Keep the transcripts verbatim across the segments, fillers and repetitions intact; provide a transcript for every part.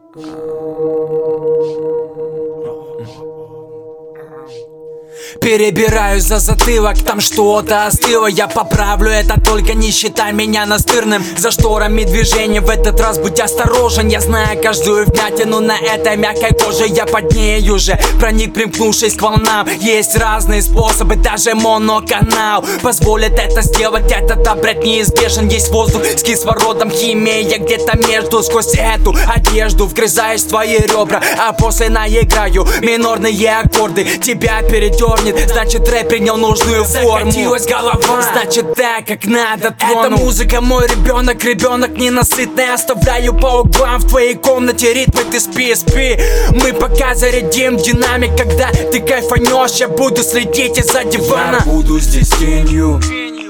Перебираю за затылок, там что-то остыло. Я поправлю это, только не считай меня настырным. За шторами движения в этот раз будь осторожен. Я знаю каждую вмятину на этой мягкой коже. Я под ней уже проник, примкнувшись к волнам. Есть разные способы, даже моноканал позволит это сделать. Этот обряд неизбежен. Есть воздух с кислородом, химия где-то между. Сквозь эту одежду вгрызаюсь в твои ребра, а после наиграю минорные аккорды. Тебя передернет, значит рэп принял нужную форму. Закатилась голова, значит так, как надо трону. Эта музыка мой ребенок, ребенок ненасытный. Оставляю по углам в твоей комнате ритмы, ты спи, спи. Мы пока зарядим динамик, когда ты кайфанешь, я буду следить из-за дивана. Я буду здесь тенью,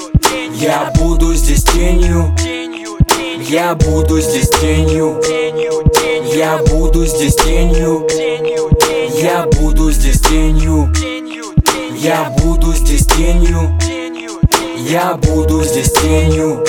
я буду здесь тенью, я буду здесь тенью, я буду здесь тенью, я буду здесь тенью, я буду здесь тенью, я буду здесь тенью,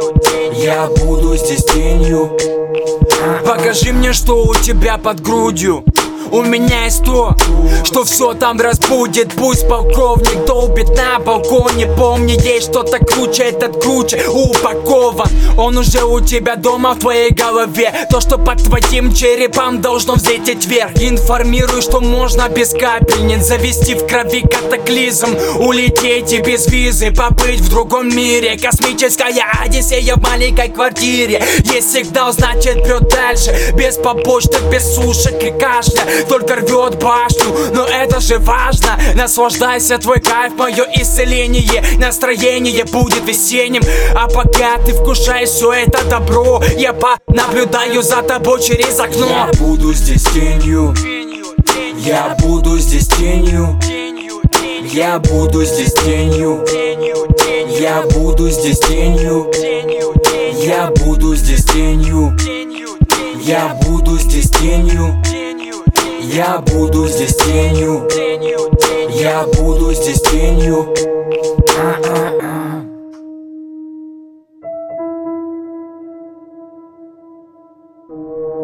я буду здесь тенью. Покажи мне, что у тебя под грудью. У меня есть то, что все там разбудит. Пусть полковник долбит на балконе. Помни, есть что-то круче, этот круче упакован. Он уже у тебя дома в твоей голове. То, что под твоим черепом должно взлететь вверх. Информируй, что можно без капельниц завести в крови катаклизм. Улететь и без визы побыть в другом мире. Космическая одиссея в маленькой квартире. Есть сигнал, значит прет дальше. Без побочных, без сушек и кашля. Только рвет башню, но это же важно. Наслаждайся, твой кайф, мое исцеление. Настроение будет весенним. А пока ты вкушаешь все это добро, я понаблюдаю за тобой через окно. Я буду здесь тенью, я буду здесь тенью, я буду здесь тенью, я буду здесь тенью, я буду здесь тенью, я буду здесь тенью, я буду здесь тенью, я буду здесь тенью. Thank you.